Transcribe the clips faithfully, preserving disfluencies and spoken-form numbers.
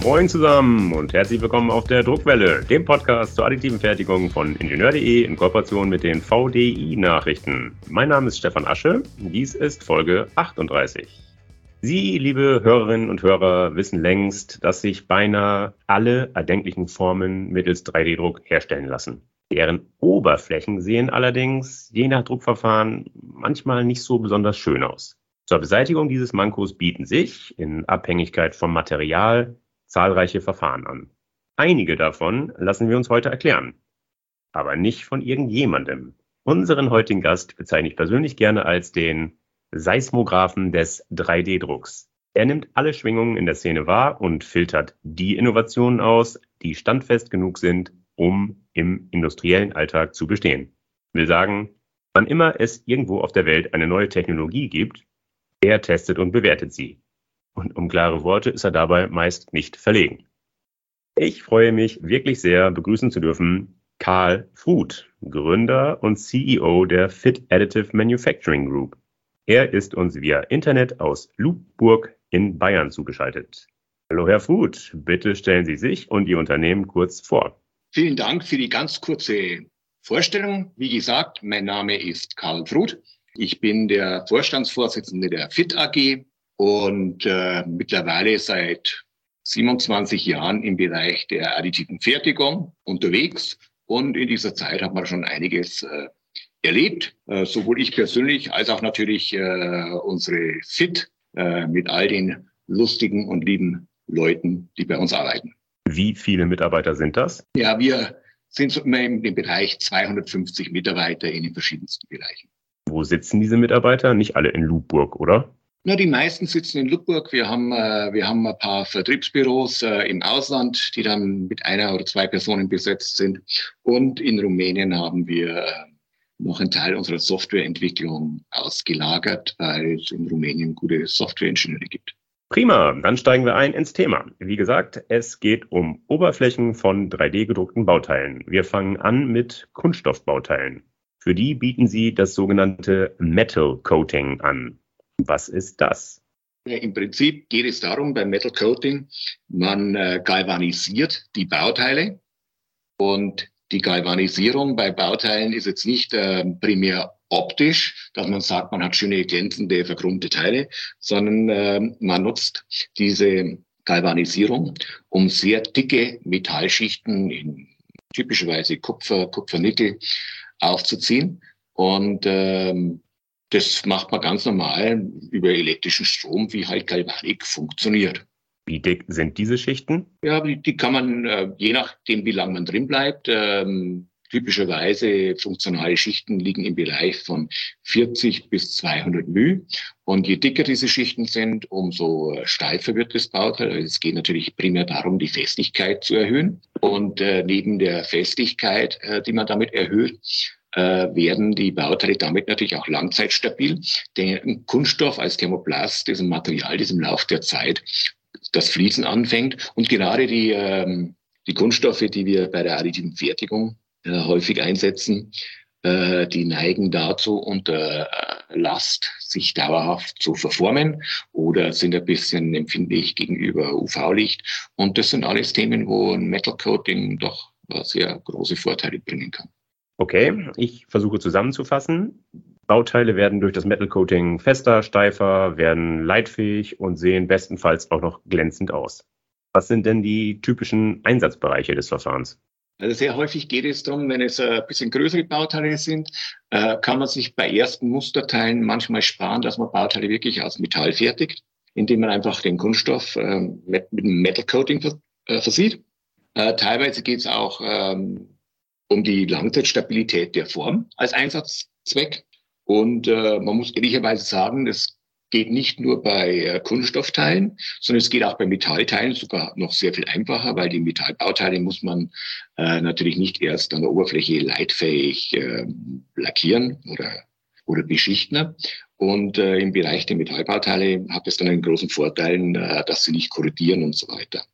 Moin zusammen und herzlich willkommen auf der Druckwelle, dem Podcast zur additiven Fertigung von Ingenieur punkt de in Kooperation mit den V D I-Nachrichten. Mein Name ist Stefan Asche, dies ist Folge achtunddreißig. Sie, liebe Hörerinnen und Hörer, wissen längst, dass sich beinahe alle erdenklichen Formen mittels drei D Druck herstellen lassen. Deren Oberflächen sehen allerdings, je nach Druckverfahren, manchmal nicht so besonders schön aus. Zur Beseitigung dieses Mankos bieten sich, in Abhängigkeit vom Material, zahlreiche Verfahren an. Einige davon lassen wir uns heute erklären, aber nicht von irgendjemandem. Unseren heutigen Gast bezeichne ich persönlich gerne als den Seismographen des drei D Drucks. Er nimmt alle Schwingungen in der Szene wahr und filtert die Innovationen aus, die standfest genug sind, um im industriellen Alltag zu bestehen. Ich will sagen, wann immer es irgendwo auf der Welt eine neue Technologie gibt, er testet und bewertet sie. Und um klare Worte ist er dabei meist nicht verlegen. Ich freue mich wirklich sehr, begrüßen zu dürfen Karl Fruth, Gründer und C E O der Fit Additive Manufacturing Group. Er ist uns via Internet aus Lubburg in Bayern zugeschaltet. Hallo Herr Fruth, bitte stellen Sie sich und Ihr Unternehmen kurz vor. Vielen Dank für die ganz kurze Vorstellung. Wie gesagt, mein Name ist Karl Fruth. Ich bin der Vorstandsvorsitzende der Fit A G und äh, mittlerweile seit siebenundzwanzig Jahren im Bereich der additiven Fertigung unterwegs. Und in dieser Zeit hat man schon einiges äh, erlebt, äh, sowohl ich persönlich als auch natürlich äh, unsere Fit äh, mit all den lustigen und lieben Leuten, die bei uns arbeiten. Wie viele Mitarbeiter sind das? Ja, wir sind so immer im Bereich zweihundertfünfzig Mitarbeiter in den verschiedensten Bereichen. Wo sitzen diese Mitarbeiter? Nicht alle in Lubburg, oder? Na, die meisten sitzen in Lubburg. Wir haben, äh, wir haben ein paar Vertriebsbüros äh, im Ausland, die dann mit einer oder zwei Personen besetzt sind. Und in Rumänien haben wir äh, noch einen Teil unserer Softwareentwicklung ausgelagert, weil es in Rumänien gute Softwareingenieure gibt. Prima, dann steigen wir ein ins Thema. Wie gesagt, es geht um Oberflächen von drei D gedruckten Bauteilen. Wir fangen an mit Kunststoffbauteilen. Für die bieten Sie das sogenannte Metal Coating an. Was ist das? Ja, im Prinzip geht es darum, beim Metal Coating, man äh, galvanisiert die Bauteile und die Galvanisierung bei Bauteilen ist jetzt nicht äh, primär optisch, dass man sagt, man hat schöne, glänzende, verchromte Teile, sondern äh, man nutzt diese Galvanisierung, um sehr dicke Metallschichten, in typischerweise Kupfer, Kupfernickel, aufzuziehen. Und ähm, das macht man ganz normal über elektrischen Strom, wie halt Galvanik funktioniert. Wie dick sind diese Schichten? Ja, die, die kann man, äh, je nachdem, wie lange man drin bleibt, ähm, typischerweise funktionale Schichten liegen im Bereich von vierzig bis zweihundert μ. Und je dicker diese Schichten sind, umso steifer wird das Bauteil. Also es geht natürlich primär darum, die Festigkeit zu erhöhen. Und äh, neben der Festigkeit, äh, die man damit erhöht, äh, werden die Bauteile damit natürlich auch langzeitstabil. Denn Kunststoff als Thermoplast ist ein Material, das im Laufe der Zeit das Fließen anfängt. Und gerade die, ähm, die Kunststoffe, die wir bei der additiven Fertigung äh, häufig einsetzen, äh, die neigen dazu, unter äh, Last sich dauerhaft zu verformen oder sind ein bisschen empfindlich gegenüber U V-Licht. Und das sind alles Themen, wo ein Metal Coating doch äh, sehr große Vorteile bringen kann. Okay, ich versuche zusammenzufassen. Bauteile werden durch das Metal Coating fester, steifer, werden leitfähig und sehen bestenfalls auch noch glänzend aus. Was sind denn die typischen Einsatzbereiche des Verfahrens? Also sehr häufig geht es darum, wenn es ein bisschen größere Bauteile sind, äh, kann man sich bei ersten Musterteilen manchmal sparen, dass man Bauteile wirklich aus Metall fertigt, indem man einfach den Kunststoff äh, mit, mit einem Metal Coating vers äh, versieht. Äh, teilweise geht es auch ähm, um die Langzeitstabilität der Form als Einsatzzweck. Und äh, man muss ehrlicherweise sagen, das geht nicht nur bei äh, Kunststoffteilen, sondern es geht auch bei Metallteilen sogar noch sehr viel einfacher, weil die Metallbauteile muss man äh, natürlich nicht erst an der Oberfläche leitfähig äh, lackieren oder, oder beschichten. Und äh, im Bereich der Metallbauteile hat es dann einen großen Vorteil, äh, dass sie nicht korrodieren und so weiter.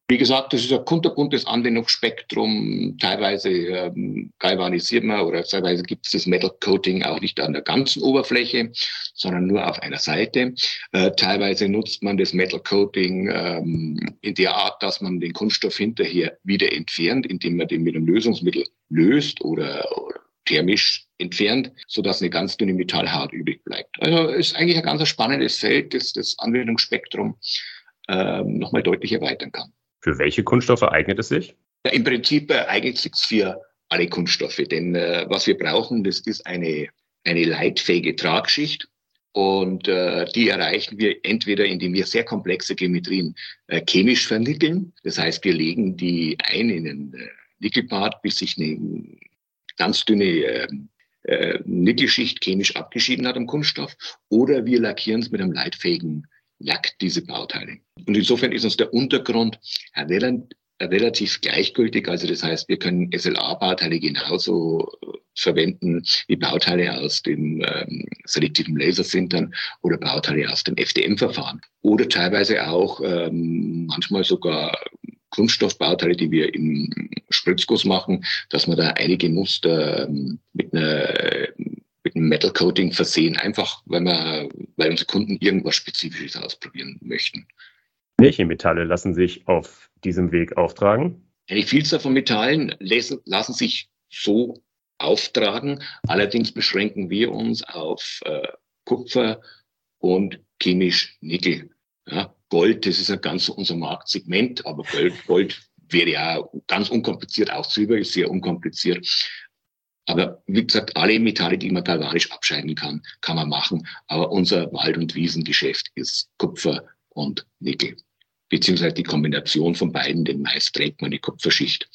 Wie gesagt, das ist ein kunterbuntes Anwendungsspektrum. Teilweise ähm, galvanisiert man oder teilweise gibt es das Metal Coating auch nicht an der ganzen Oberfläche, sondern nur auf einer Seite. Äh, teilweise nutzt man das Metal Coating ähm, in der Art, dass man den Kunststoff hinterher wieder entfernt, indem man den mit einem Lösungsmittel löst oder, oder thermisch entfernt, sodass eine ganz dünne Metallhaut übrig bleibt. Also ist eigentlich ein ganz spannendes Feld, das das Anwendungsspektrum ähm, nochmal deutlich erweitern kann. Für welche Kunststoffe eignet es sich? Ja, im Prinzip äh, eignet es sich für alle Kunststoffe, denn äh, was wir brauchen, das ist eine, eine leitfähige Tragschicht und äh, die erreichen wir entweder, indem wir sehr komplexe Geometrien äh, chemisch vernickeln, das heißt, wir legen die ein in einen äh, Nickelbad, bis sich eine ganz dünne äh, äh, Nickelschicht chemisch abgeschieden hat am Kunststoff, oder wir lackieren es mit einem leitfähigen Lack, diese Bauteile. Und insofern ist uns der Untergrund relativ gleichgültig. Also das heißt, wir können S L A-Bauteile genauso verwenden wie Bauteile aus dem ähm, selektiven Lasersintern oder Bauteile aus dem F D M-Verfahren. Oder teilweise auch ähm, manchmal sogar Kunststoffbauteile, die wir im Spritzguss machen, dass wir da einige Muster ähm, mit einer mit einem Metal Coating versehen, einfach weil wir, weil unsere Kunden irgendwas Spezifisches ausprobieren möchten. Welche Metalle lassen sich auf diesem Weg auftragen? Eine Vielzahl von Metallen lassen, lassen sich so auftragen. Allerdings beschränken wir uns auf äh, Kupfer und chemisch Nickel. Ja, Gold, das ist ja ganz unser Marktsegment, aber Gold, Gold wäre ja ganz unkompliziert, auch Silber ist sehr unkompliziert. Aber wie gesagt, alle Metalle, die man galvanisch abscheiden kann, kann man machen. Aber unser Wald- und Wiesengeschäft ist Kupfer und Nickel. Beziehungsweise die Kombination von beiden, denn meist trägt man die Kupferschicht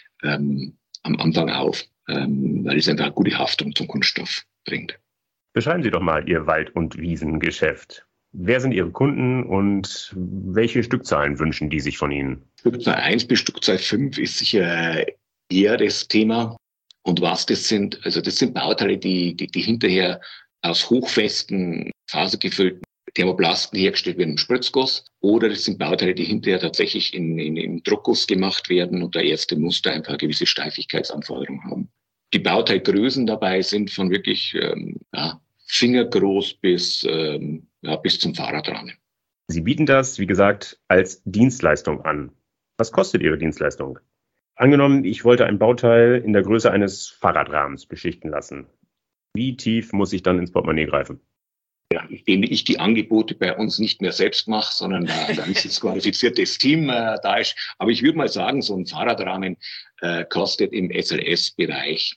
ähm, am Anfang auf, ähm, weil es einfach eine gute Haftung zum Kunststoff bringt. Beschreiben Sie doch mal Ihr Wald- und Wiesengeschäft. Wer sind Ihre Kunden und welche Stückzahlen wünschen die sich von Ihnen? Stückzahl eins bis Stückzahl fünf ist sicher eher das Thema. Und was das sind, also das sind Bauteile, die, die, die hinterher aus hochfesten, fasergefüllten Thermoplasten hergestellt werden im Spritzguss. Oder das sind Bauteile, die hinterher tatsächlich in, in, im Druckguss gemacht werden und da erste Muster einfach eine gewisse Steifigkeitsanforderung haben. Die Bauteilgrößen dabei sind von wirklich ähm, ja, fingergroß bis, ähm, ja, bis zum Fahrradrahmen. Sie bieten das, wie gesagt, als Dienstleistung an. Was kostet Ihre Dienstleistung? Angenommen, ich wollte ein Bauteil in der Größe eines Fahrradrahmens beschichten lassen. Wie tief muss ich dann ins Portemonnaie greifen? Ja, indem ich die Angebote bei uns nicht mehr selbst mache, sondern da ein ganz qualifiziertes Team äh, da ist. Aber ich würde mal sagen, so ein Fahrradrahmen äh, kostet im S L S-Bereich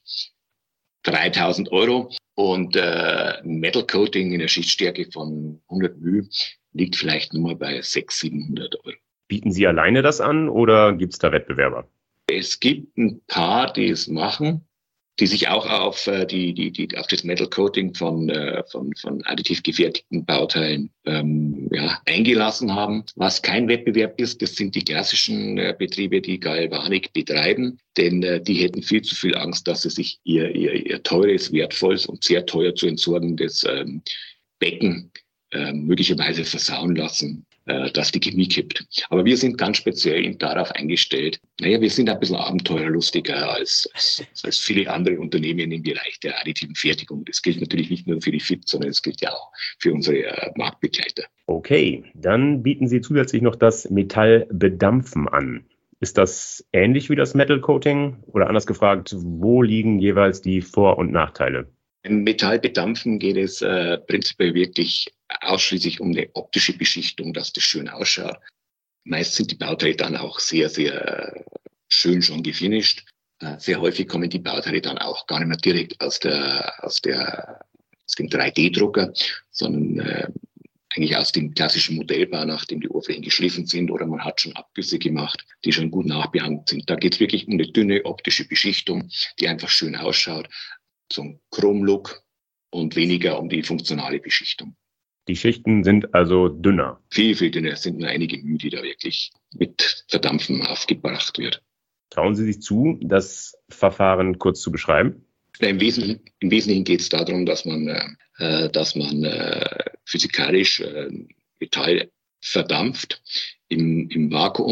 dreitausend Euro und äh, Metal Coating in der Schichtstärke von hundert μ liegt vielleicht nur mal bei sechshundert, siebenhundert Euro. Bieten Sie alleine das an oder gibt es da Wettbewerber? Es gibt ein paar, die es machen, die sich auch auf äh, die, die, die, auf das Metal Coating von, äh, von, von additiv gefertigten Bauteilen ähm, ja, eingelassen haben. Was kein Wettbewerb ist, das sind die klassischen äh, Betriebe, die Galvanik betreiben, denn äh, die hätten viel zu viel Angst, dass sie sich ihr, ihr, ihr teures, wertvolles und sehr teuer zu entsorgendes ähm, Becken äh, möglicherweise versauen lassen, äh, dass die Chemie kippt. Aber wir sind ganz speziell darauf eingestellt. Naja, wir sind ein bisschen abenteuerlustiger als, als, als viele andere Unternehmen im Bereich der additiven Fertigung. Das gilt natürlich nicht nur für die F I T, sondern es gilt ja auch für unsere äh, Marktbegleiter. Okay, dann bieten Sie zusätzlich noch das Metallbedampfen an. Ist das ähnlich wie das Metal Coating? Oder anders gefragt, wo liegen jeweils die Vor- und Nachteile? Im Metallbedampfen geht es äh, prinzipiell wirklich ausschließlich um eine optische Beschichtung, dass das schön ausschaut. Meist sind die Bauteile dann auch sehr, sehr schön schon gefinisht. Äh, sehr häufig kommen die Bauteile dann auch gar nicht mehr direkt aus der, aus der, aus dem drei D Drucker, sondern äh, eigentlich aus dem klassischen Modellbau, nachdem die Oberflächen geschliffen sind oder man hat schon Abgüsse gemacht, die schon gut nachbehandelt sind. Da geht es wirklich um eine dünne optische Beschichtung, die einfach schön ausschaut. So ein Chrome-Look und weniger um die funktionale Beschichtung. Die Schichten sind also dünner. Viel, viel dünner. Es sind nur einige μ, die da wirklich mit Verdampfen aufgebracht wird. Trauen Sie sich zu, das Verfahren kurz zu beschreiben? Ja, Im Wesentlichen, im Wesentlichen geht es darum, dass man, äh, dass man äh, physikalisch äh, Metall verdampft im, im Vakuum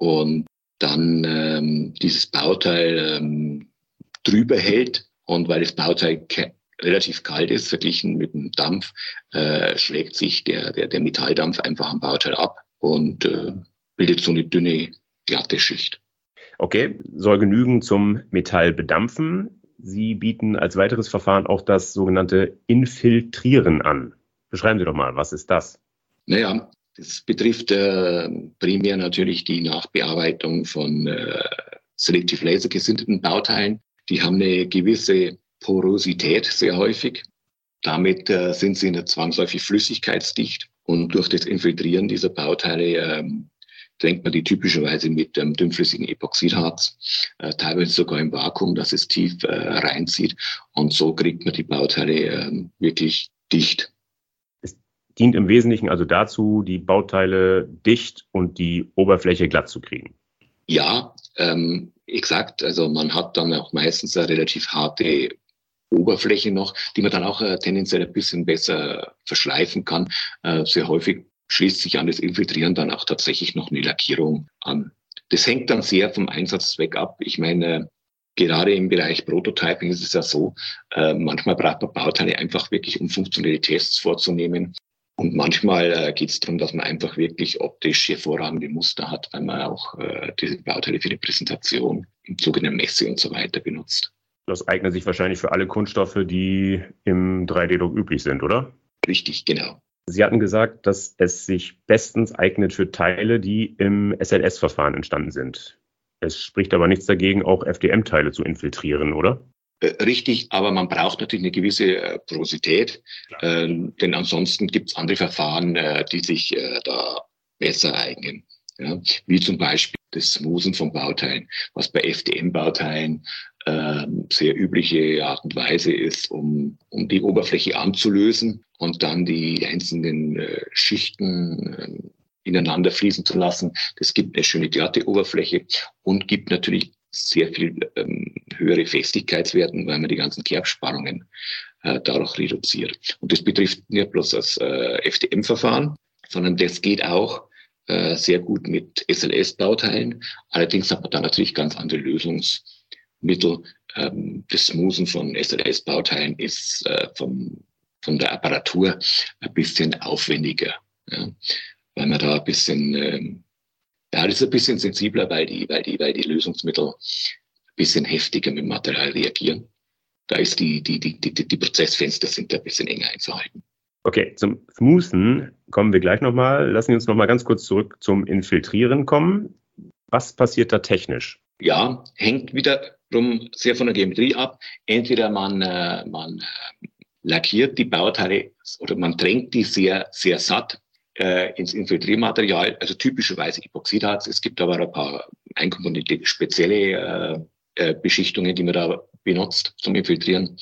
und dann ähm, dieses Bauteil ähm, drüber hält. Und weil das Bauteil ke- relativ kalt ist, verglichen mit dem Dampf, äh, schlägt sich der, der, der Metalldampf einfach am Bauteil ab und äh, bildet so eine dünne, glatte Schicht. Okay, soll genügen zum Metall bedampfen. Sie bieten als weiteres Verfahren auch das sogenannte Infiltrieren an. Beschreiben Sie doch mal, was ist das? Naja, das betrifft äh, primär natürlich die Nachbearbeitung von äh, Selective Laser gesinterten Bauteilen. Die haben eine gewisse Porosität sehr häufig. Damit äh, sind sie nicht zwangsläufig flüssigkeitsdicht. Und durch das Infiltrieren dieser Bauteile ähm, drängt man die typischerweise mit ähm, dünnflüssigen Epoxidharz, äh, teilweise sogar im Vakuum, dass es tief äh, reinzieht. Und so kriegt man die Bauteile äh, wirklich dicht. Es dient im Wesentlichen also dazu, die Bauteile dicht und die Oberfläche glatt zu kriegen. Ja, ähm, exakt. Also man hat dann auch meistens eine relativ harte Oberfläche noch, die man dann auch äh, tendenziell ein bisschen besser verschleifen kann. Äh, sehr häufig schließt sich an das Infiltrieren dann auch tatsächlich noch eine Lackierung an. Das hängt dann sehr vom Einsatzzweck ab. Ich meine, äh, gerade im Bereich Prototyping ist es ja so, äh, manchmal braucht man Bauteile einfach wirklich, um funktionelle Tests vorzunehmen. Und manchmal äh, geht es darum, dass man einfach wirklich optisch hervorragende Muster hat, weil man auch äh, diese Bauteile für die Präsentation im Zuge der Messe und so weiter benutzt. Das eignet sich wahrscheinlich für alle Kunststoffe, die im drei D Druck üblich sind, oder? Richtig, genau. Sie hatten gesagt, dass es sich bestens eignet für Teile, die im S L S-Verfahren entstanden sind. Es spricht aber nichts dagegen, auch F D M-Teile zu infiltrieren, oder? Äh, richtig, aber man braucht natürlich eine gewisse äh, Porosität, äh, denn ansonsten gibt es andere Verfahren, äh, die sich äh, da besser eignen. Ja? Wie zum Beispiel das Smoothen von Bauteilen, was bei F D M-Bauteilen äh, sehr übliche Art und Weise ist, um, um die Oberfläche anzulösen und dann die einzelnen äh, Schichten äh, ineinander fließen zu lassen. Das gibt eine schöne glatte Oberfläche und gibt natürlich sehr viel ähm, höhere Festigkeitswerten, weil man die ganzen Kerbspannungen äh, dadurch reduziert. Und das betrifft nicht bloß das äh, F D M-Verfahren, sondern das geht auch äh, sehr gut mit S L S-Bauteilen. Allerdings hat man da natürlich ganz andere Lösungsmittel. Ähm, das Smoothen von S L S-Bauteilen ist äh, vom, von der Apparatur ein bisschen aufwendiger, ja, weil man da ein bisschen ähm, Ja, das ist ein bisschen sensibler, weil die, weil die, weil die Lösungsmittel ein bisschen heftiger mit dem Material reagieren. Da ist die, die, die, die, die Prozessfenster sind ein bisschen enger einzuhalten. Okay, zum Smoothen kommen wir gleich nochmal. Lassen Sie uns nochmal ganz kurz zurück zum Infiltrieren kommen. Was passiert da technisch? Ja, hängt wiederum sehr von der Geometrie ab. Entweder man, äh, man äh, lackiert die Bauteile oder man tränkt die sehr, sehr satt ins Infiltriermaterial, also typischerweise Epoxidharz. Es gibt aber ein paar einkomponierte spezielle äh, Beschichtungen, die man da benutzt zum Infiltrieren.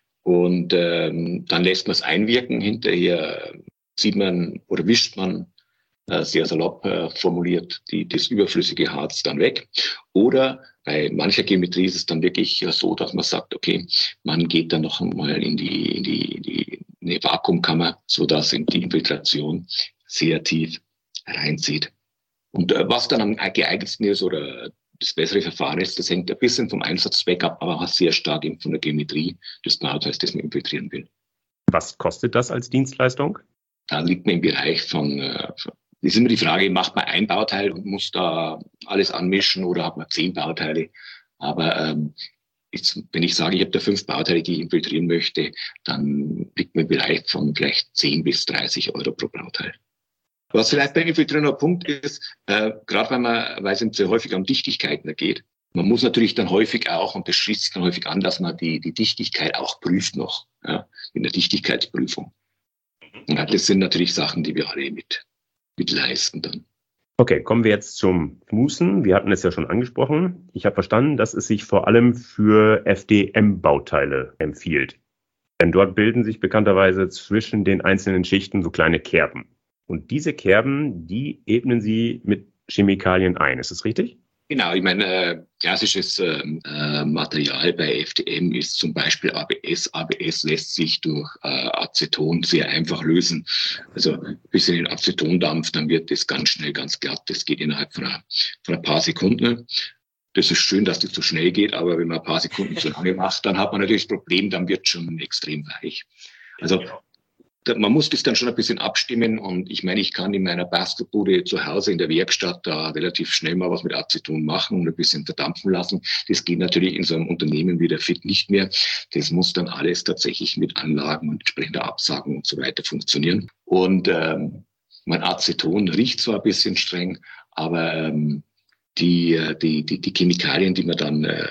Und ähm, dann lässt man es einwirken. Hinterher zieht man oder wischt man äh, sehr salopp äh, formuliert die, das überflüssige Harz dann weg. Oder bei mancher Geometrie ist es dann wirklich so, dass man sagt, okay, man geht dann noch mal in die, in die, in die eine Vakuumkammer, sodass in die Infiltration sehr tief reinzieht. Und äh, was dann am geeignetsten ist oder das bessere Verfahren ist, das hängt ein bisschen vom Einsatzzweck ab, aber auch sehr stark eben von der Geometrie des Bauteils, das man infiltrieren will. Was kostet das als Dienstleistung? Da liegt man im Bereich von, äh, ist immer die Frage, macht man ein Bauteil und muss da alles anmischen oder hat man zehn Bauteile? Aber ähm, jetzt, wenn ich sage, ich habe da fünf Bauteile, die ich infiltrieren möchte, dann liegt man im Bereich von vielleicht zehn bis dreißig Euro pro Bauteil. Was vielleicht beim Infiltrieren noch ein Punkt ist, äh, gerade weil man, weil es sehr häufig um Dichtigkeiten geht, man muss natürlich dann häufig auch, und das schließt sich dann häufig an, dass man die, die Dichtigkeit auch prüft noch, ja, in der Dichtigkeitsprüfung. Ja, das sind natürlich Sachen, die wir alle mit, mit leisten dann. Okay, kommen wir jetzt zum Smoothen. Wir hatten es ja schon angesprochen. Ich habe verstanden, dass es sich vor allem für F D M-Bauteile empfiehlt. Denn dort bilden sich bekannterweise zwischen den einzelnen Schichten so kleine Kerben. Und diese Kerben, die ebnen Sie mit Chemikalien ein. Ist das richtig? Genau, ich meine, äh, klassisches äh, Material bei F D M ist zum Beispiel A B S. A B S lässt sich durch äh, Aceton sehr einfach lösen. Also ein bisschen in Acetondampf, dann wird das ganz schnell ganz glatt. Das geht innerhalb von, einer, von ein paar Sekunden. Das ist schön, dass das so schnell geht, aber wenn man ein paar Sekunden zu lange macht, dann hat man natürlich das Problem, dann wird es schon extrem weich. Also man muss das dann schon ein bisschen abstimmen und ich meine, ich kann in meiner Bastelbude zu Hause in der Werkstatt da relativ schnell mal was mit Aceton machen und ein bisschen verdampfen lassen. Das geht natürlich in so einem Unternehmen wie der F I T nicht mehr. Das muss dann alles tatsächlich mit Anlagen und entsprechender Absagen und so weiter funktionieren. Und ähm, mein Aceton riecht zwar ein bisschen streng, aber ähm, die, die, die, die Chemikalien, die man dann äh,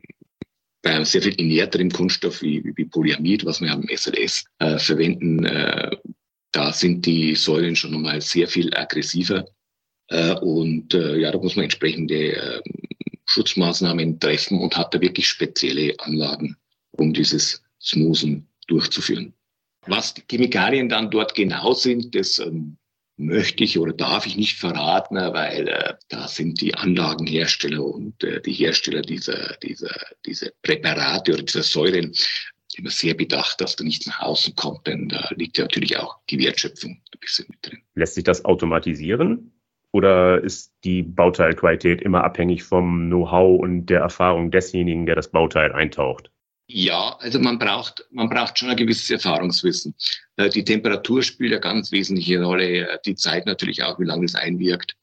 bei sehr viel inerterem Kunststoff wie, wie Polyamid, was wir am S L S äh, verwenden, äh, da sind die Säuren schon nochmal sehr viel aggressiver. Äh, und äh, ja, da muss man entsprechende äh, Schutzmaßnahmen treffen und hat da wirklich spezielle Anlagen, um dieses Smoothen durchzuführen. Was die Chemikalien dann dort genau sind, das ähm, möchte ich oder darf ich nicht verraten, weil äh, da sind die Anlagenhersteller und äh, die Hersteller dieser, dieser, dieser Präparate oder dieser Säuren immer sehr bedacht, dass da nichts nach außen kommt, denn da liegt ja natürlich auch die Wertschöpfung ein bisschen mit drin. Lässt sich das automatisieren oder ist die Bauteilqualität immer abhängig vom Know-how und der Erfahrung desjenigen, der das Bauteil eintaucht? Ja, also man braucht, man braucht schon ein gewisses Erfahrungswissen. Die Temperatur spielt eine ganz wesentliche Rolle. Die Zeit natürlich auch, wie lange es einwirkt.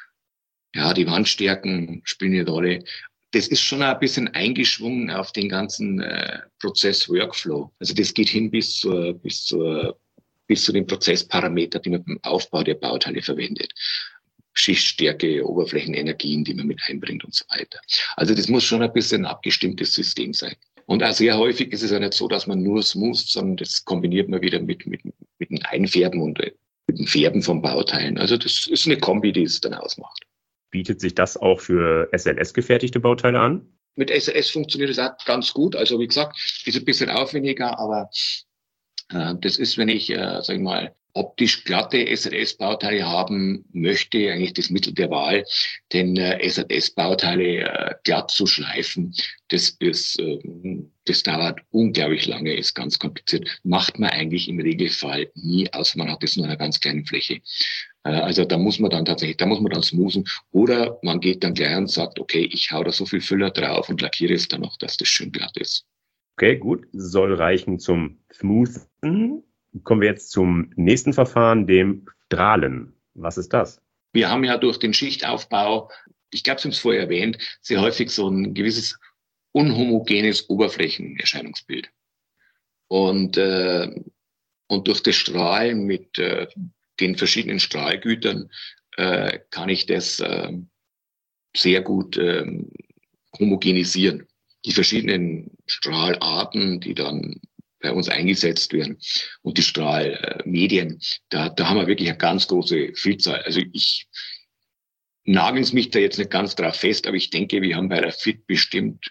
Ja, die Wandstärken spielen eine Rolle. Das ist schon ein bisschen eingeschwungen auf den ganzen äh, Prozess-Workflow. Also das geht hin bis zur, bis zur, bis zu den Prozessparametern, die man beim Aufbau der Bauteile verwendet. Schichtstärke, Oberflächenenergien, die man mit einbringt und so weiter. Also das muss schon ein bisschen ein abgestimmtes System sein. Und auch sehr häufig ist es ja nicht so, dass man nur smooth, sondern das kombiniert man wieder mit, mit, mit dem Einfärben und mit dem Färben von Bauteilen. Also das ist eine Kombi, die es dann ausmacht. Bietet sich das auch für S L S-gefertigte Bauteile an? Mit S L S funktioniert es auch ganz gut. Also wie gesagt, ist ein bisschen aufwendiger, aber äh, das ist, wenn ich, äh, sag ich mal, optisch glatte S L S-Bauteile haben möchte, eigentlich das Mittel der Wahl, denn äh, S L S-Bauteile äh, glatt zu schleifen, das ist, äh, das dauert unglaublich lange, ist ganz kompliziert. Macht man eigentlich im Regelfall nie, außer man hat jetzt nur eine ganz kleine Fläche. Äh, also da muss man dann tatsächlich, da muss man dann smoothen oder man geht dann gleich und sagt, okay, ich hau da so viel Füller drauf und lackiere es dann noch, dass das schön glatt ist. Okay, gut, soll reichen zum Smoothen. Kommen wir jetzt zum nächsten Verfahren, dem Strahlen. Was ist das? Wir haben ja durch den Schichtaufbau, ich glaube, Sie haben es vorher erwähnt, sehr häufig so ein gewisses unhomogenes Oberflächenerscheinungsbild. Und, äh, und durch das Strahlen mit äh, den verschiedenen Strahlgütern äh, kann ich das äh, sehr gut äh, homogenisieren. Die verschiedenen Strahlarten, die dann bei uns eingesetzt werden und die Strahlmedien, da, da haben wir wirklich eine ganz große Vielzahl. Also ich nagel mich da jetzt nicht ganz drauf fest, aber ich denke, wir haben bei der F I T bestimmt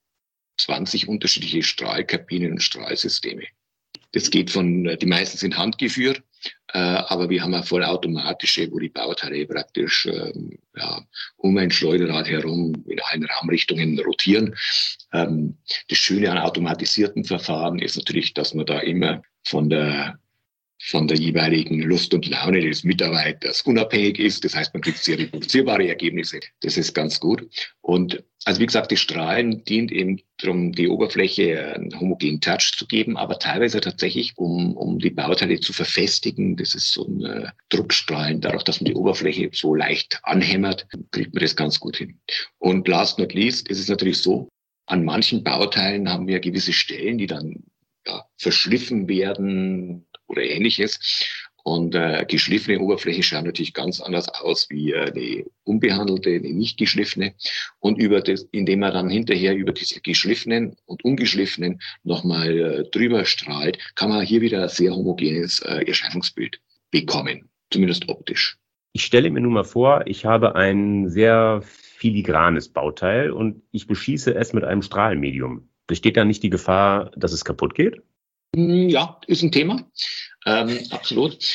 zwanzig unterschiedliche Strahlkabinen und Strahlsysteme. Das geht von, die meisten sind handgeführt, äh, aber wir haben auch vollautomatische, wo die Bauteile praktisch äh, ja, um ein Schleuderrad herum in allen Raumrichtungen rotieren. Ähm, das Schöne an automatisierten Verfahren ist natürlich, dass man da immer von der von der jeweiligen Lust und Laune des Mitarbeiters unabhängig ist. Das heißt, man kriegt sehr reproduzierbare Ergebnisse. Das ist ganz gut. Und also wie gesagt, das Strahlen dient eben darum, die Oberfläche einen homogenen Touch zu geben, aber teilweise tatsächlich, um, um die Bauteile zu verfestigen. Das ist so ein äh, Druckstrahlen. Dadurch, dass man die Oberfläche so leicht anhämmert, kriegt man das ganz gut hin. Und last not least ist es natürlich so, an manchen Bauteilen haben wir gewisse Stellen, die dann ja, verschliffen werden oder Ähnliches. Und äh, geschliffene Oberfläche schauen natürlich ganz anders aus wie äh, eine unbehandelte, eine nicht geschliffene. Und über das, indem man dann hinterher über diese geschliffenen und ungeschliffenen nochmal äh, drüber strahlt, kann man hier wieder ein sehr homogenes äh, Erscheinungsbild bekommen, zumindest optisch. Ich stelle mir nun mal vor, ich habe ein sehr filigranes Bauteil und ich beschieße es mit einem Strahlmedium. Besteht da nicht die Gefahr, dass es kaputt geht? Ja, ist ein Thema. Ähm, absolut.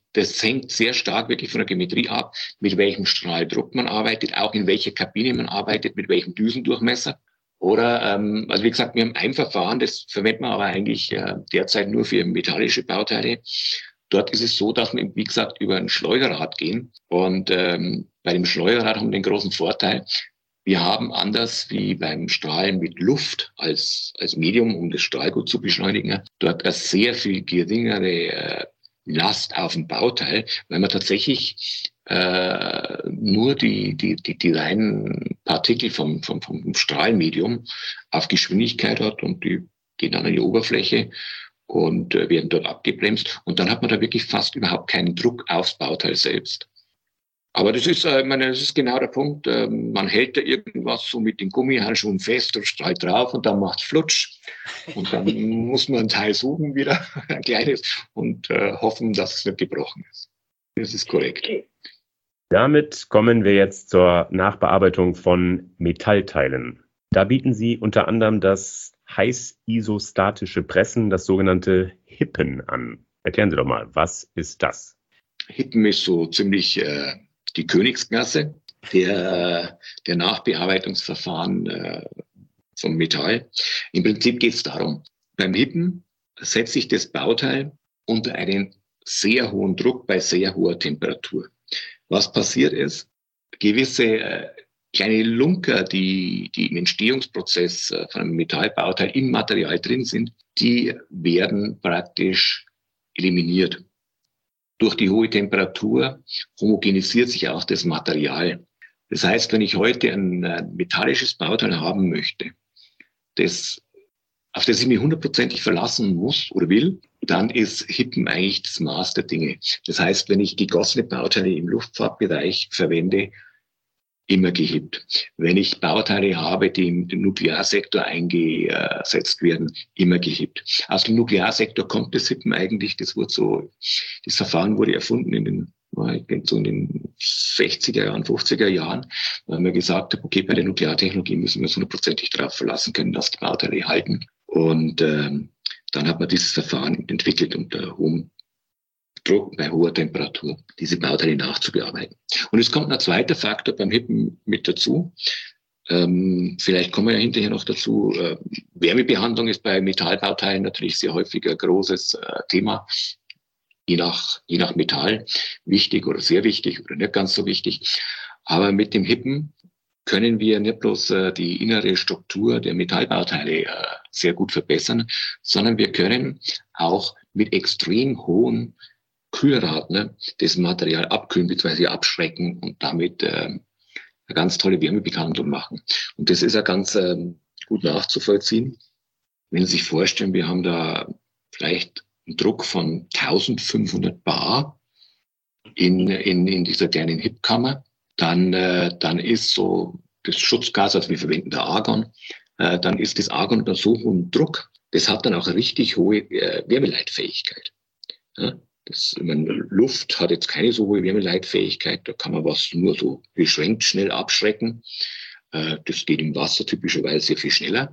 Das hängt sehr stark wirklich von der Geometrie ab, mit welchem Strahldruck man arbeitet, auch in welcher Kabine man arbeitet, mit welchem Düsendurchmesser. Oder, ähm, also wie gesagt, wir haben ein Verfahren, das verwendet man aber eigentlich äh, derzeit nur für metallische Bauteile. Dort ist es so, dass wir, wie gesagt, über ein Schleuderrad gehen. Und ähm, bei dem Schleuderrad haben wir den großen Vorteil, wir haben anders wie beim Strahlen mit Luft als, als Medium, um das Strahlgut zu beschleunigen, dort eine sehr viel geringere äh, Last auf dem Bauteil, weil man tatsächlich äh, nur die, die, die, die reinen Partikel vom, vom, vom Strahlmedium auf Geschwindigkeit hat und die gehen dann an die Oberfläche und äh, werden dort abgebremst. Und dann hat man da wirklich fast überhaupt keinen Druck aufs Bauteil selbst. Aber das ist, äh, ich meine, das ist genau der Punkt. Äh, man hält da irgendwas so mit den Gummihandschuhen fest und strahlt drauf und dann macht's flutsch. Und dann muss man ein Teil suchen wieder, ein kleines, und äh, hoffen, dass es nicht gebrochen ist. Das ist korrekt. Damit kommen wir jetzt zur Nachbearbeitung von Metallteilen. Da bieten Sie unter anderem das heiß-isostatische Pressen, das sogenannte Hippen, an. Erklären Sie doch mal, was ist das? Hippen ist so ziemlich äh, die Königsklasse der, der Nachbearbeitungsverfahren äh, vom Metall. Im Prinzip geht es darum, beim Hippen setzt sich das Bauteil unter einen sehr hohen Druck bei sehr hoher Temperatur. Was passiert ist, gewisse äh, kleine Lunker, die, die im Entstehungsprozess äh, von einem Metallbauteil im Material drin sind, die werden praktisch eliminiert. Durch die hohe Temperatur homogenisiert sich auch das Material. Das heißt, wenn ich heute ein, ein metallisches Bauteil haben möchte, das, auf das ich mich hundertprozentig verlassen muss oder will, dann ist Hippen eigentlich das Maß der Dinge. Das heißt, wenn ich gegossene Bauteile im Luftfahrtbereich verwende, immer gehippt. Wenn ich Bauteile habe, die im Nuklearsektor eingesetzt werden, immer gehippt. Aus dem Nuklearsektor kommt das Hippen eigentlich, das wurde so, das Verfahren wurde erfunden in den, ich denke so in den sechziger Jahren, fünfziger Jahren, weil man gesagt hat, okay, bei der Nukleartechnologie müssen wir uns hundertprozentig darauf verlassen können, dass die Bauteile halten. Und ähm, dann hat man dieses Verfahren entwickelt unter hohem Druck, bei hoher Temperatur, diese Bauteile nachzubearbeiten. Und es kommt ein zweiter Faktor beim Hippen mit dazu. Ähm, vielleicht kommen wir ja hinterher noch dazu. Äh, Wärmebehandlung ist bei Metallbauteilen natürlich sehr häufig ein großes äh, Thema. Je nach, je nach Metall wichtig oder sehr wichtig oder nicht ganz so wichtig. Aber mit dem Hippen können wir nicht bloß äh, die innere Struktur der Metallbauteile äh, sehr gut verbessern, sondern wir können auch mit extrem hohen Kühlraten ne, das Material abkühlen bzw. abschrecken und damit äh, eine ganz tolle Wärmebehandlung machen. Und das ist ja ganz äh, gut nachzuvollziehen. Wenn Sie sich vorstellen, wir haben da vielleicht einen Druck von eintausendfünfhundert Bar in, in, in dieser kleinen Hipkammer, dann, äh, dann ist so das Schutzgas, also wir verwenden da Argon, äh, dann ist das Argon unter so hohem Druck, das hat dann auch eine richtig hohe äh, Wärmeleitfähigkeit. Ja? Das, ich meine, Luft hat jetzt keine so hohe Wärmeleitfähigkeit, da kann man was nur so beschränkt schnell abschrecken. Äh, das geht im Wasser typischerweise sehr viel schneller.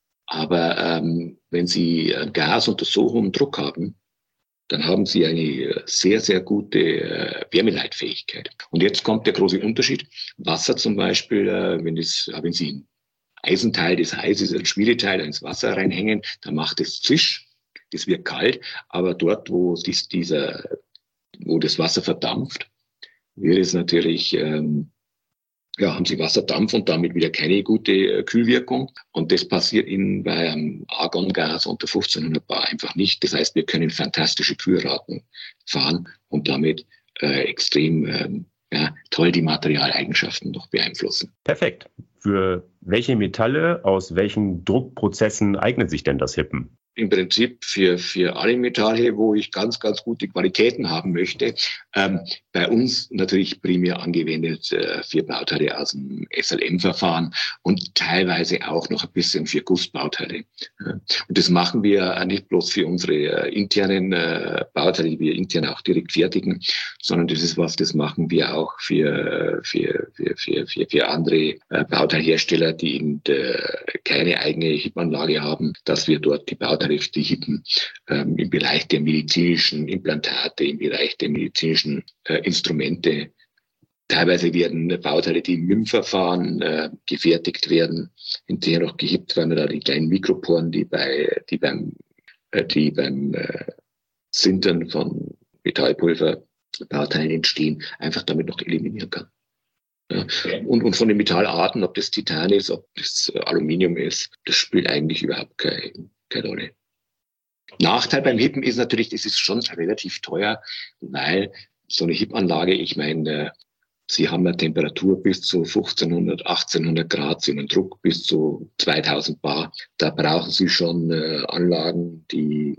Aber ähm, wenn Sie Gas unter so hohem Druck haben, dann haben Sie eine sehr, sehr gute äh, Wärmeleitfähigkeit. Und jetzt kommt der große Unterschied. Wasser zum Beispiel, äh, wenn, das, wenn Sie ein Eisenteil des Eises, ein Schmiedeteil ins Wasser reinhängen, dann macht es Zisch. Das wird kalt, aber dort, wo, dies, dieser, wo das Wasser verdampft, wird es natürlich, ähm, ja, haben Sie Wasserdampf und damit wieder keine gute äh, Kühlwirkung. Und das passiert Ihnen bei einem Argongas unter fünfzehnhundert Bar einfach nicht. Das heißt, wir können fantastische Kühlraten fahren und damit äh, extrem ähm, ja, toll die Materialeigenschaften noch beeinflussen. Perfekt. Für welche Metalle aus welchen Druckprozessen eignet sich denn das Hippen? Im Prinzip für, für alle Metalle, wo ich ganz, ganz gute Qualitäten haben möchte. Ähm, bei uns natürlich primär angewendet äh, für Bauteile aus dem S L M-Verfahren und teilweise auch noch ein bisschen für Gussbauteile. Ja. Und das machen wir nicht bloß für unsere äh, internen äh, Bauteile, die wir intern auch direkt fertigen, sondern das ist was, das machen wir auch für, für, für, für, für, für andere äh, Bauteilhersteller, die eben äh, keine eigene Hippanlage haben, dass wir dort die Bauteile Bauteile, die Hippen ähm, im Bereich der medizinischen Implantate, im Bereich der medizinischen äh, Instrumente. Teilweise werden Bauteile, die im M I M-Verfahren äh, gefertigt werden, hinterher noch gehippt, weil man da die kleinen Mikroporen, die bei, die beim, äh, die beim äh, Sintern von Metallpulverbauteilen entstehen, einfach damit noch eliminieren kann. Ja. Und, und von den Metallarten, ob das Titan ist, ob das Aluminium ist, das spielt eigentlich überhaupt keine, keine Rolle. Nachteil beim Hippen ist natürlich, das ist schon relativ teuer, weil so eine Hippanlage, ich meine, Sie haben eine Temperatur bis zu fünfzehnhundert, achtzehnhundert Grad, Sie haben einen Druck bis zu zweitausend Bar. Da brauchen Sie schon äh, Anlagen, die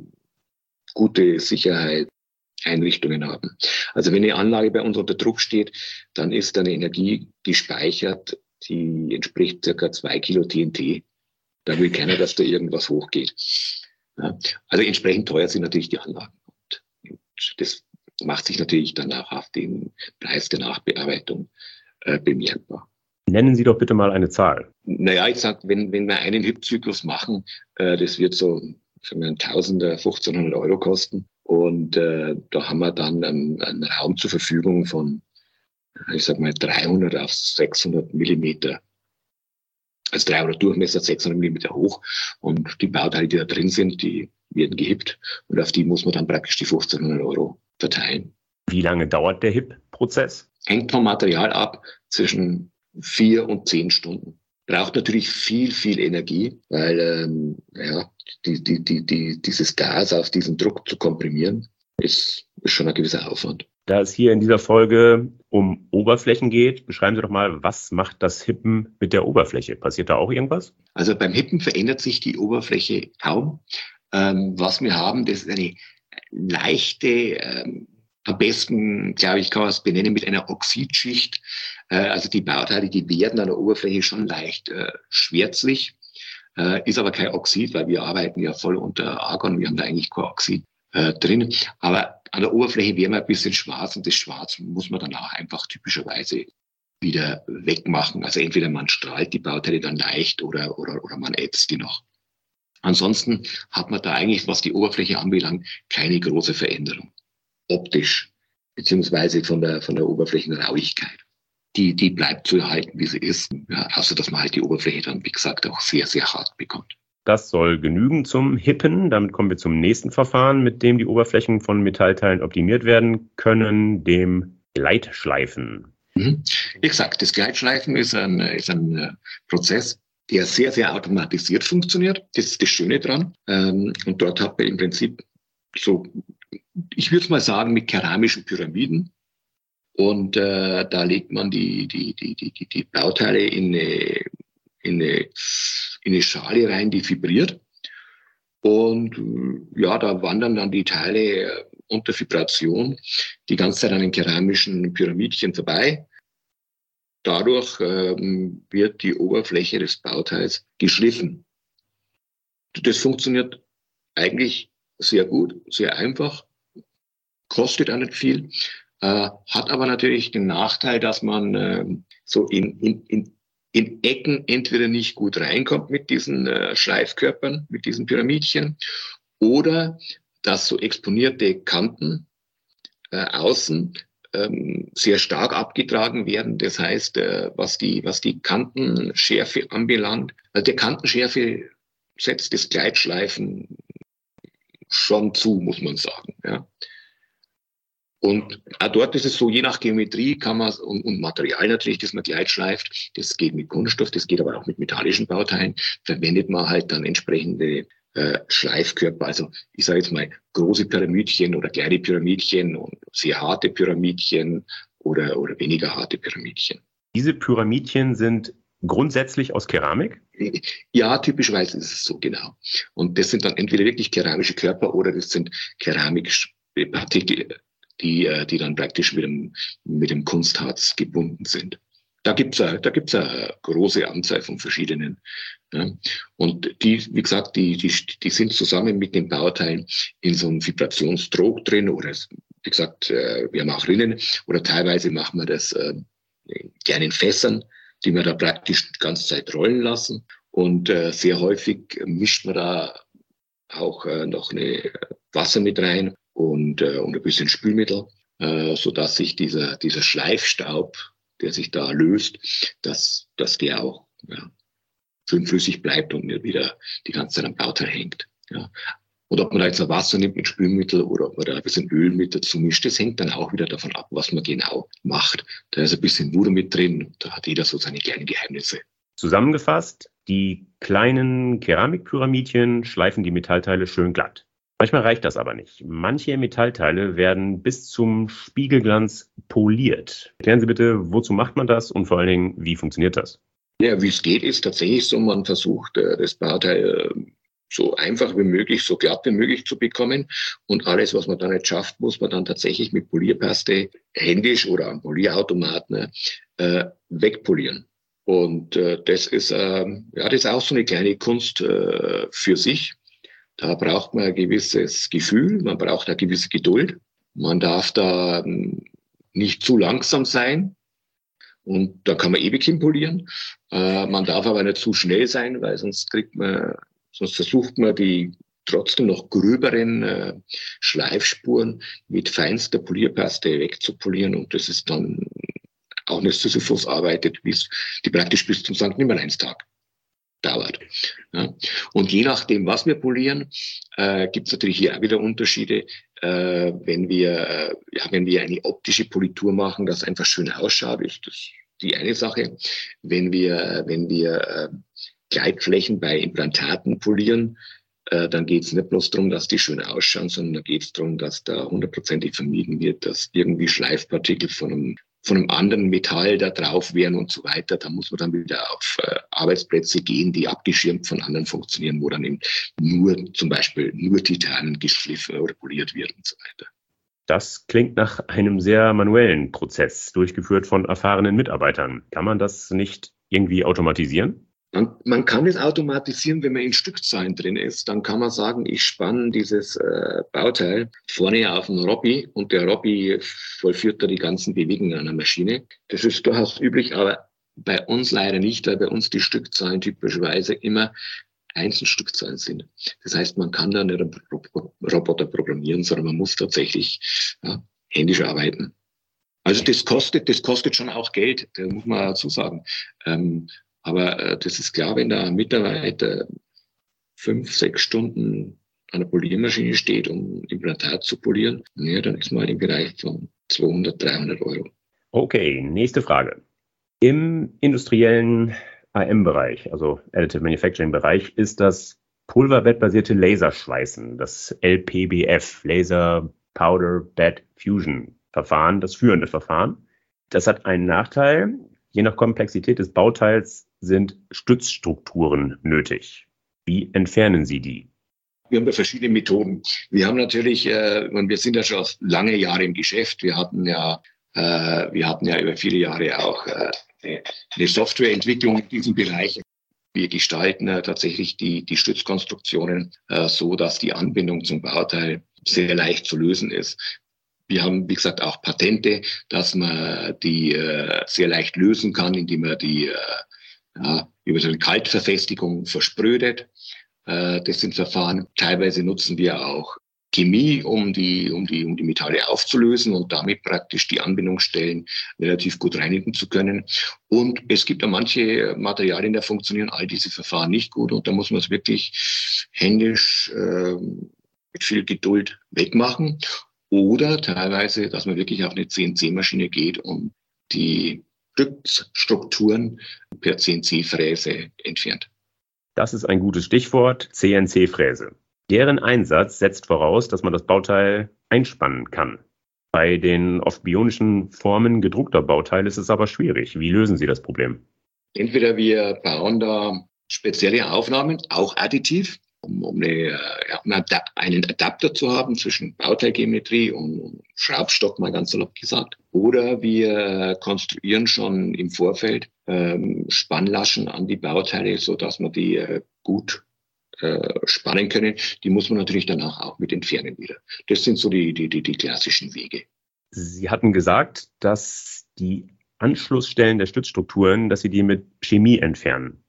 gute Sicherheit, Einrichtungen haben. Also wenn eine Anlage bei uns unter Druck steht, dann ist eine Energie, die speichert, die entspricht circa zwei Kilo T N T. Da will keiner, dass da irgendwas hochgeht. Ja, also entsprechend teuer sind natürlich die Anlagen. Und das macht sich natürlich dann auch auf den Preis der Nachbearbeitung äh, bemerkbar. Nennen Sie doch bitte mal eine Zahl. Naja, ich sag, wenn, wenn wir einen Hip-Zyklus machen, äh, das wird so ein Tausender, fünfzehnhundert Euro kosten. Und äh, da haben wir dann einen, einen Raum zur Verfügung von, ich sag mal, dreihundert auf sechshundert Millimeter. Also dreihundert Durchmesser, sechshundert Millimeter hoch. Und die Bauteile, die da drin sind, die werden gehippt. Und auf die muss man dann praktisch die fünfzehnhundert Euro verteilen. Wie lange dauert der Hip-Prozess? Hängt vom Material ab, zwischen vier und zehn Stunden. Braucht natürlich viel, viel Energie, weil ähm, ja, die, die, die, die, dieses Gas auf diesen Druck zu komprimieren, ist, ist schon ein gewisser Aufwand. Da es hier in dieser Folge um Oberflächen geht, beschreiben Sie doch mal, was macht das Hippen mit der Oberfläche? Passiert da auch irgendwas? Also beim Hippen verändert sich die Oberfläche kaum. Ähm, was wir haben, das ist eine leichte, ähm, am besten, glaube ich, kann man es benennen mit einer Oxidschicht. Äh, also die Bauteile, die werden an der Oberfläche schon leicht äh, schwärzlich, äh, ist aber kein Oxid, weil wir arbeiten ja voll unter Argon, wir haben da eigentlich kein Oxid äh, drin. Aber an der Oberfläche wäre man ein bisschen schwarz und das Schwarz muss man dann auch einfach typischerweise wieder wegmachen. Also entweder man strahlt die Bauteile dann leicht oder, oder, oder man ätzt die noch. Ansonsten hat man da eigentlich, was die Oberfläche anbelangt, keine große Veränderung. Optisch, beziehungsweise von der, von der Oberflächenrauigkeit. Die, die bleibt so erhalten, wie sie ist. Ja, außer, dass man halt die Oberfläche dann, wie gesagt, auch sehr, sehr hart bekommt. Das soll genügen zum Hippen. Damit kommen wir zum nächsten Verfahren, mit dem die Oberflächen von Metallteilen optimiert werden können, dem Gleitschleifen. Mhm. Wie gesagt, das Gleitschleifen ist ein, ist ein äh, Prozess, der sehr, sehr automatisiert funktioniert. Das ist das Schöne dran. Ähm, und dort hat man im Prinzip so, ich würde mal sagen, mit keramischen Pyramiden. Und äh, da legt man die, die, die, die, die, die Bauteile in eine, in, eine, in eine Schale rein, die vibriert. Und ja, da wandern dann die Teile unter Vibration die ganze Zeit an den keramischen Pyramidchen vorbei. Dadurch ähm, wird die Oberfläche des Bauteils geschliffen. Das funktioniert eigentlich sehr gut, sehr einfach, kostet auch nicht viel, äh, hat aber natürlich den Nachteil, dass man äh, so in, in, in, in Ecken entweder nicht gut reinkommt mit diesen äh, Schleifkörpern, mit diesen Pyramidchen, oder dass so exponierte Kanten äh, außen ähm, sehr stark abgetragen werden. Das heißt, äh, was die, was die Kantenschärfe anbelangt, also der Kantenschärfe setzt das Gleitschleifen schon zu, muss man sagen. Ja. Und auch dort ist es so, je nach Geometrie kann man und, und Material natürlich, das man gleitschleift, das geht mit Kunststoff, das geht aber auch mit metallischen Bauteilen, verwendet man halt dann entsprechende äh, Schleifkörper. Also ich sage jetzt mal große Pyramidchen oder kleine Pyramidchen und sehr harte Pyramidchen oder, oder weniger harte Pyramidchen. Diese Pyramidchen sind grundsätzlich aus Keramik? Ja, typischerweise ist es so, genau. Und das sind dann entweder wirklich keramische Körper oder das sind Keramikpartikel, die, die dann praktisch mit dem, mit dem Kunstharz gebunden sind. Da gibt's a, da gibt's eine große Anzahl von verschiedenen. Ja. Und die, wie gesagt, die, die, die sind zusammen mit den Bauteilen in so einem Vibrationsdrog drin oder, wie gesagt, wir haben auch Rinnen oder teilweise machen wir das äh, gerne in Fässern, die wir da praktisch die ganze Zeit rollen lassen. Und äh, sehr häufig mischt man da auch äh, noch eine Wasser mit rein und, äh, und ein bisschen Spülmittel, äh, sodass sich dieser, dieser Schleifstaub, der sich da löst, dass, dass der auch ja, schön flüssig bleibt und nicht wieder die ganze Zeit am Bauteil hängt. Ja. Und ob man da jetzt ein Wasser nimmt mit Spülmittel oder ob man da ein bisschen Öl mit dazu mischt, das hängt dann auch wieder davon ab, was man genau macht. Da ist ein bisschen Voodoo mit drin, da hat jeder so seine kleinen Geheimnisse. Zusammengefasst, die kleinen Keramikpyramidchen schleifen die Metallteile schön glatt. Manchmal reicht das aber nicht. Manche Metallteile werden bis zum Spiegelglanz poliert. Erklären Sie bitte, wozu macht man das und vor allen Dingen, wie funktioniert das? Ja, wie es geht, ist tatsächlich so, man versucht, das Bauteil so einfach wie möglich, so glatt wie möglich zu bekommen. Und alles, was man dann nicht schafft, muss man dann tatsächlich mit Polierpaste händisch oder am Polierautomaten äh, wegpolieren. Und äh, das ist äh, ja das ist auch so eine kleine Kunst äh, für sich. Da braucht man ein gewisses Gefühl, man braucht eine gewisse Geduld. Man darf da ähm, nicht zu langsam sein. Und da kann man ewig hinpolieren. Äh, man darf aber nicht zu schnell sein, weil sonst kriegt man Sonst versucht man die trotzdem noch gröberen äh, Schleifspuren mit feinster Polierpaste wegzupolieren. Und das ist dann auch eine Sisyphus-Arbeit, die praktisch bis zum Sankt Nimmerleinstag dauert. Ja. Und je nachdem, was wir polieren, äh, gibt es natürlich hier auch wieder Unterschiede. Äh, wenn wir, äh, ja, wenn wir eine optische Politur machen, das einfach schön ausschaut, ist das die eine Sache. Wenn wir, wenn wir äh, Gleitflächen bei Implantaten polieren, äh, dann geht es nicht bloß darum, dass die schön ausschauen, sondern da geht es darum, dass da hundertprozentig vermieden wird, dass irgendwie Schleifpartikel von einem, von einem anderen Metall da drauf wären und so weiter. Da muss man dann wieder auf äh, Arbeitsplätze gehen, die abgeschirmt von anderen funktionieren, wo dann eben nur zum Beispiel nur Titan geschliffen oder poliert wird und so weiter. Das klingt nach einem sehr manuellen Prozess, durchgeführt von erfahrenen Mitarbeitern. Kann man das nicht irgendwie automatisieren? Man, man kann es automatisieren, wenn man in Stückzahlen drin ist. Dann kann man sagen, ich spanne dieses äh, Bauteil vorne auf den Robby und der Robby vollführt da die ganzen Bewegungen an der Maschine. Das ist durchaus üblich, aber bei uns leider nicht, weil bei uns die Stückzahlen typischerweise immer Einzelstückzahlen sind. Das heißt, man kann da nicht einen Roboter programmieren, sondern man muss tatsächlich ja, händisch arbeiten. Also das kostet, das kostet schon auch Geld, das muss man dazu sagen. Ähm, Aber äh, das ist klar, wenn da ein Mitarbeiter fünf, sechs Stunden an der Poliermaschine steht, um Implantat zu polieren, ja, dann ist man im Bereich von zweihundert, dreihundert Euro. Okay, nächste Frage. Im industriellen A M-Bereich, also Additive Manufacturing-Bereich, ist das pulverbettbasierte Laserschweißen, das L P B F, Laser Powder Bed Fusion Verfahren, das führende Verfahren. Das hat einen Nachteil. Je nach Komplexität des Bauteils sind Stützstrukturen nötig. Wie entfernen Sie die? Wir haben da verschiedene Methoden. Wir haben natürlich, äh, wir sind ja schon lange Jahre im Geschäft. Wir hatten ja, äh, wir hatten ja über viele Jahre auch äh, eine Softwareentwicklung in diesem Bereich. Wir gestalten äh, tatsächlich die, die Stützkonstruktionen äh, so, dass die Anbindung zum Bauteil sehr leicht zu lösen ist. Wir haben, wie gesagt, auch Patente, dass man die äh, sehr leicht lösen kann, indem man die äh, ja, über so eine Kaltverfestigung versprödet. Äh, das sind Verfahren. Teilweise nutzen wir auch Chemie, um die, um die, um die Metalle aufzulösen und damit praktisch die Anbindungsstellen relativ gut reinigen zu können. Und es gibt ja manche Materialien, da funktionieren all diese Verfahren nicht gut und da muss man es wirklich händisch äh, mit viel Geduld wegmachen. Oder teilweise, dass man wirklich auf eine C N C-Maschine geht und die Stückstrukturen per C N C-Fräse entfernt. Das ist ein gutes Stichwort, C N C-Fräse. Deren Einsatz setzt voraus, dass man das Bauteil einspannen kann. Bei den oft bionischen Formen gedruckter Bauteile ist es aber schwierig. Wie lösen Sie das Problem? Entweder wir bauen da spezielle Aufnahmen, auch additiv, um, um eine, ja, einen Adapter zu haben zwischen Bauteilgeometrie und Schraubstock, mal ganz salopp gesagt. Oder wir konstruieren schon im Vorfeld ähm, Spannlaschen an die Bauteile, so dass man die äh, gut äh, spannen können. Die muss man natürlich danach auch mit entfernen wieder. Das sind so die, die, die, die klassischen Wege. Sie hatten gesagt, dass die Anschlussstellen der Stützstrukturen, dass Sie die mit Chemie entfernen.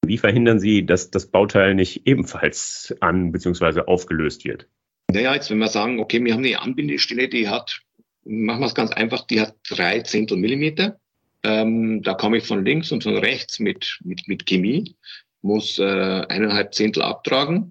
Wie verhindern Sie, dass das Bauteil nicht ebenfalls an- bzw. aufgelöst wird? Naja, jetzt wenn wir sagen, okay, wir haben eine Anbindestelle, die hat, machen wir es ganz einfach, die hat drei Zehntel Millimeter. Ähm, da komme ich von links und von rechts mit, mit, mit Chemie, muss äh, eineinhalb Zehntel abtragen.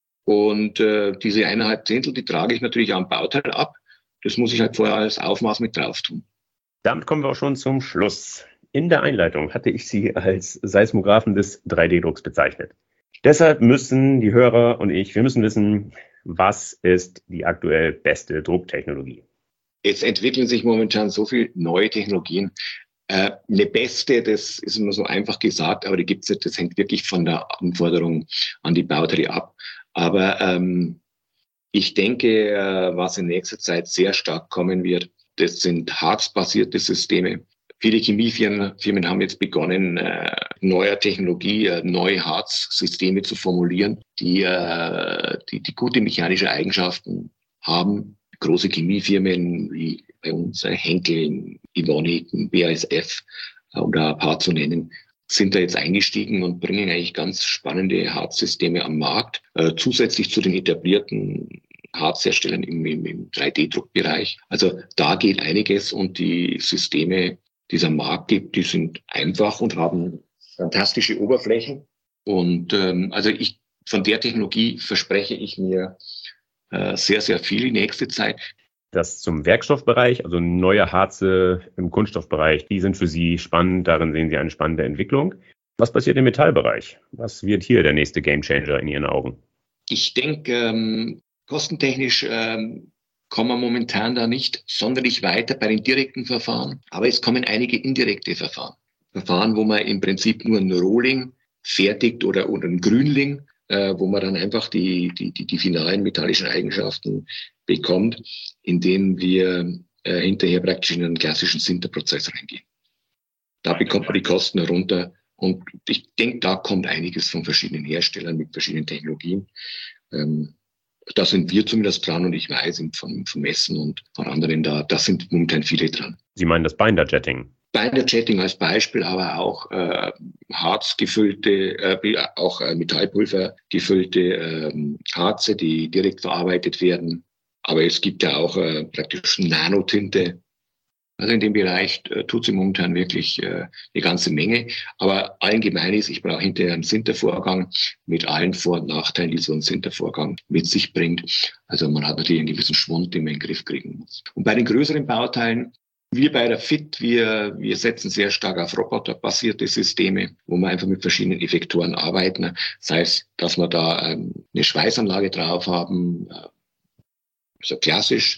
Und äh, diese eineinhalb Zehntel, die trage ich natürlich am Bauteil ab. Das muss ich halt vorher als Aufmaß mit drauf tun. Damit kommen wir auch schon zum Schluss. In der Einleitung hatte ich Sie als Seismographen des drei D Drucks bezeichnet. Deshalb müssen die Hörer und ich, wir müssen wissen, was ist die aktuell beste Drucktechnologie? Jetzt entwickeln sich momentan so viele neue Technologien. Äh, eine beste, das ist immer so einfach gesagt, aber die gibt's nicht. Das hängt wirklich von der Anforderung an die Bauteile ab. Aber ähm, ich denke, äh, was in nächster Zeit sehr stark kommen wird, das sind harzbasierte Systeme. Viele Chemiefirmen Firmen haben jetzt begonnen, äh, neuer Technologie, äh, neue Harzsysteme zu formulieren, die, äh, die, die gute mechanische Eigenschaften haben. Große Chemiefirmen wie bei uns äh, Henkel, Evonik, B A S F, äh, um da ein paar zu nennen, sind da jetzt eingestiegen und bringen eigentlich ganz spannende Harzsysteme am Markt, äh, zusätzlich zu den etablierten Harzherstellern im, im, im drei D Druckbereich. Also da geht einiges und die Systeme, die es am Markt gibt, die sind einfach und haben fantastische Oberflächen. Und ähm, also ich von der Technologie verspreche ich mir äh, sehr, sehr viel in nächste Zeit. Das zum Werkstoffbereich, also neue Harze im Kunststoffbereich, die sind für Sie spannend, darin sehen Sie eine spannende Entwicklung. Was passiert im Metallbereich? Was wird hier der nächste Gamechanger in Ihren Augen? Ich denke, ähm, kostentechnisch ähm, kommen wir momentan da nicht sonderlich weiter bei den direkten Verfahren, aber es kommen einige indirekte Verfahren. Verfahren, wo man im Prinzip nur ein Rohling fertigt oder, oder ein Grünling, äh, wo man dann einfach die, die, die, die finalen metallischen Eigenschaften bekommt, indem wir äh, hinterher praktisch in einen klassischen Sinterprozess reingehen. Da bekommt man die Kosten herunter und ich denke, da kommt einiges von verschiedenen Herstellern mit verschiedenen Technologien. Ähm, da sind wir zumindest dran und ich weiß von, von Messen und von anderen, da, da sind momentan viele dran. Sie meinen das Binder-Jetting? Binder-Jetting als Beispiel, aber auch äh, harzgefüllte, äh, auch äh, Metallpulver gefüllte äh, Harze, die direkt verarbeitet werden. Aber es gibt ja auch äh, praktisch Nanotinte. Also in dem Bereich äh, tut sie momentan wirklich äh, eine ganze Menge. Aber allgemein ist, ich brauche hinterher einen Sintervorgang mit allen Vor- und Nachteilen, die so ein Sintervorgang mit sich bringt. Also man hat natürlich einen gewissen Schwund, den man in den Griff kriegen muss. Und bei den größeren Bauteilen, wir bei der F I T, wir, wir setzen sehr stark auf roboterbasierte Systeme, wo wir einfach mit verschiedenen Effektoren arbeiten. Sei es, dass wir da ähm, eine Schweißanlage drauf haben, äh, so klassisch,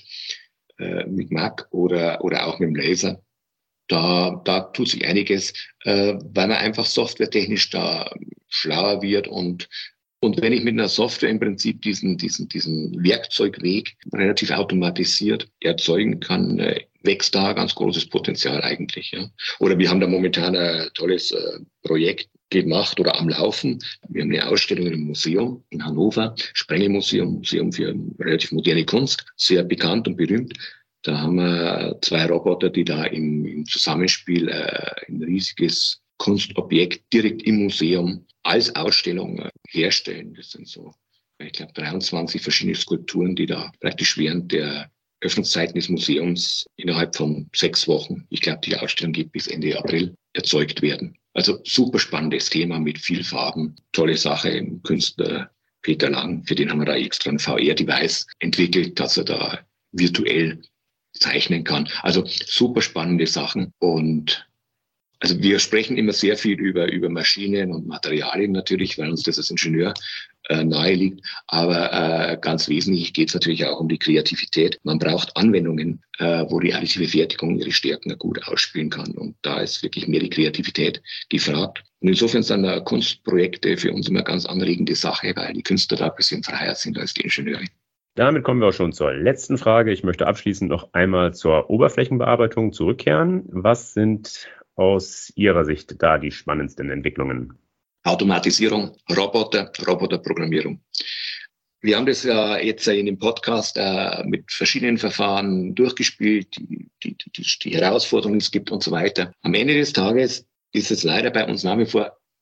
mit M A C oder, oder auch mit dem Laser. Da, da tut sich einiges, äh, weil man einfach softwaretechnisch da schlauer wird und, und wenn ich mit einer Software im Prinzip diesen, diesen, diesen Werkzeugweg relativ automatisiert erzeugen kann, äh, wächst da ganz großes Potenzial eigentlich. Ja. Oder wir haben da momentan ein tolles äh, Projekt gemacht oder am Laufen. Wir haben eine Ausstellung im Museum in Hannover, Sprengelmuseum, Museum für relativ moderne Kunst, sehr bekannt und berühmt. Da haben wir zwei Roboter, die da im, im Zusammenspiel äh, ein riesiges Kunstobjekt direkt im Museum als Ausstellung äh, herstellen. Das sind so, ich glaube, dreiundzwanzig verschiedene Skulpturen, die da praktisch während der Öffnungszeiten des Museums innerhalb von sechs Wochen, ich glaube, die Ausstellung geht bis Ende April, erzeugt werden. Also super spannendes Thema mit viel Farben. Tolle Sache im Künstler Peter Lang, für den haben wir da extra ein V R-Device entwickelt, dass er da virtuell zeichnen kann. Also super spannende Sachen. Und also wir sprechen immer sehr viel über, über Maschinen und Materialien natürlich, weil uns das als Ingenieur äh, nahe liegt. Aber äh, ganz wesentlich geht es natürlich auch um die Kreativität. Man braucht Anwendungen, äh, wo die additive Fertigung ihre Stärken gut ausspielen kann. Und da ist wirklich mehr die Kreativität gefragt. Und insofern sind da Kunstprojekte für uns immer ganz anregende Sache, weil die Künstler da ein bisschen freier sind als die Ingenieure. Damit kommen wir auch schon zur letzten Frage. Ich möchte abschließend noch einmal zur Oberflächenbearbeitung zurückkehren. Was sind aus Ihrer Sicht da die spannendsten Entwicklungen? Automatisierung, Roboter, Roboterprogrammierung. Wir haben das ja jetzt in dem Podcast äh, mit verschiedenen Verfahren durchgespielt, die, die, die, die Herausforderungen es gibt und so weiter. Am Ende des Tages ist es leider bei uns nach wie vor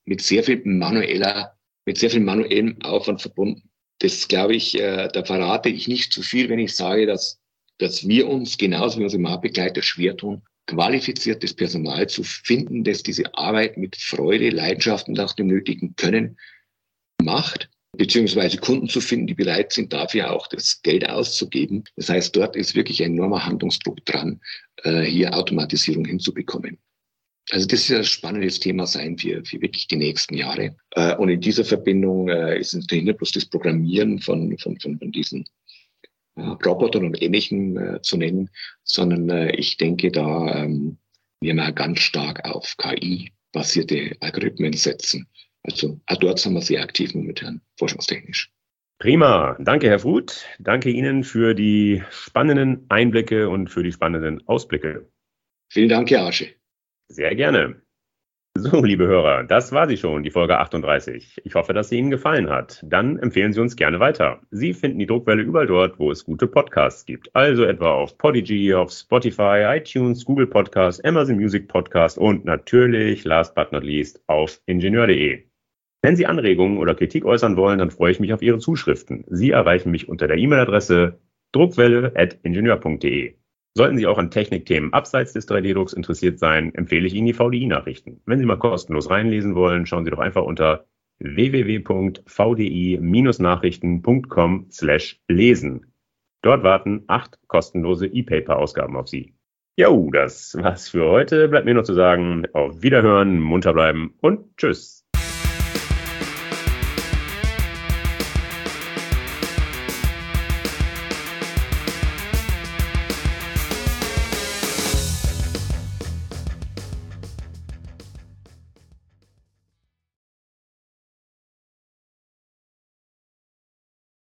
mit sehr viel manueller, mit sehr viel manuellem Aufwand verbunden. Das glaube ich, äh, da verrate ich nicht zu viel, wenn ich sage, dass, dass wir uns genauso wie unsere Marktbegleiter schwer tun, qualifiziertes Personal zu finden, das diese Arbeit mit Freude, Leidenschaft und auch dem nötigen Können macht, beziehungsweise Kunden zu finden, die bereit sind, dafür auch das Geld auszugeben. Das heißt, dort ist wirklich ein enormer Handlungsdruck dran, äh, hier Automatisierung hinzubekommen. Also das ist ein spannendes Thema sein für, für wirklich die nächsten Jahre. Äh, und in dieser Verbindung äh, ist es nicht bloß das Programmieren von, von, von, von diesen äh, Robotern und Ähnlichem äh, zu nennen, sondern äh, ich denke, da ähm, werden wir ganz stark auf K I-basierte Algorithmen setzen. Also auch dort sind wir sehr aktiv momentan, forschungstechnisch. Prima. Danke, Herr Fruth. Danke Ihnen für die spannenden Einblicke und für die spannenden Ausblicke. Vielen Dank, Herr Asche. Sehr gerne. So, liebe Hörer, das war sie schon, die Folge achtunddreißig. Ich hoffe, dass sie Ihnen gefallen hat. Dann empfehlen Sie uns gerne weiter. Sie finden die Druckwelle überall dort, wo es gute Podcasts gibt. Also etwa auf Podigy, auf Spotify, iTunes, Google Podcasts, Amazon Music Podcast und natürlich, last but not least, auf ingenieur punkt de. Wenn Sie Anregungen oder Kritik äußern wollen, dann freue ich mich auf Ihre Zuschriften. Sie erreichen mich unter der E-Mail-Adresse druckwelle at ingenieur punkt de. Sollten Sie auch an Technikthemen abseits des drei D Drucks interessiert sein, empfehle ich Ihnen die V D I-Nachrichten. Wenn Sie mal kostenlos reinlesen wollen, schauen Sie doch einfach unter w w w punkt v d i dash nachrichten punkt com slash lesen. Dort warten acht kostenlose E-Paper-Ausgaben auf Sie. Jo, das war's für heute. Bleibt mir noch zu sagen, auf Wiederhören, munter bleiben und tschüss.